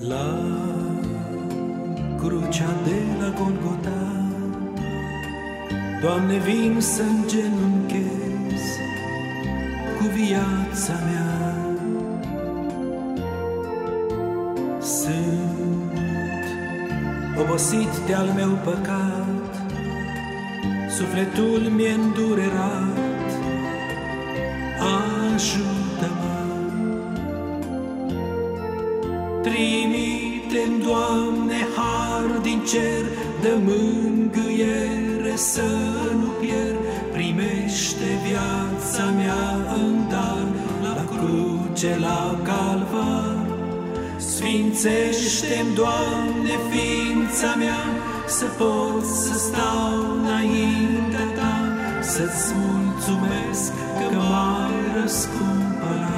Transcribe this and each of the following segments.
La crucea de la Golgota, Doamne, vin să îngenunchez cu viața mea. Sunt obosit de-al meu păcat, sufletul mi-e îndurerat, ajută-mă. Trimite-mi, Doamne, har din cer, dă mângâiere să nu pierd, primește viața mea în dar, la cruce, la calvar. Sfințește-mi, Doamne, ființa mea, să pot să stau înaintea Ta, să-ți mulțumesc că m-ai răscumpărat.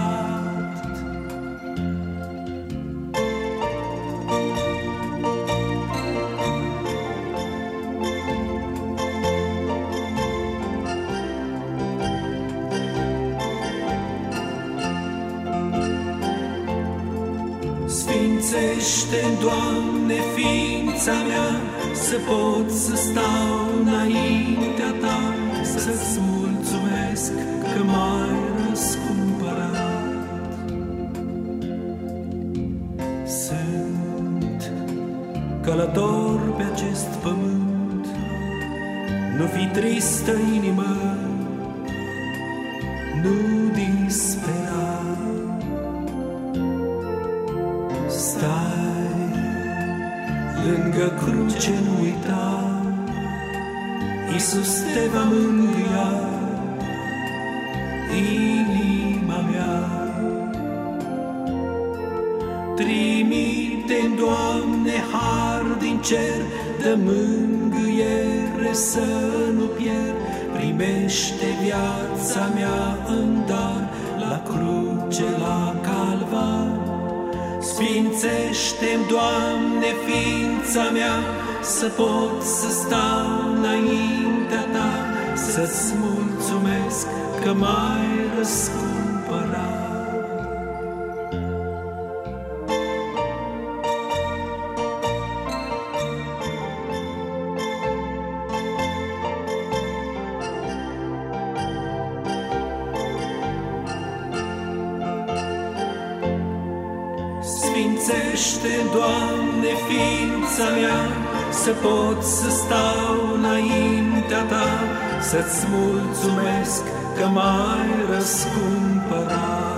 Sfințește-mi, Doamne, ființa mea, să pot să stau înaintea Ta, să-ți mulțumesc că m-ai răscumpărat. Sunt călător pe acest pământ, nu fi tristă inimă, nu dispera. Stai lângă cruce, nu uita, Iisus te va mângâia, inima mea. Trimite-mi, Doamne, har din cer, dă mângâiere să nu pierd, primește viața mea în dar, la cruce, la calvar. Sfințește-mi, Doamne, ființa mea, să pot să stau înaintea Ta, să-ți mulțumesc că m-ai răscumpărat. Sfințește, Doamne, ființa mea, să pot să stau înaintea Ta, să-ți mulțumesc că m-ai răscumpărat.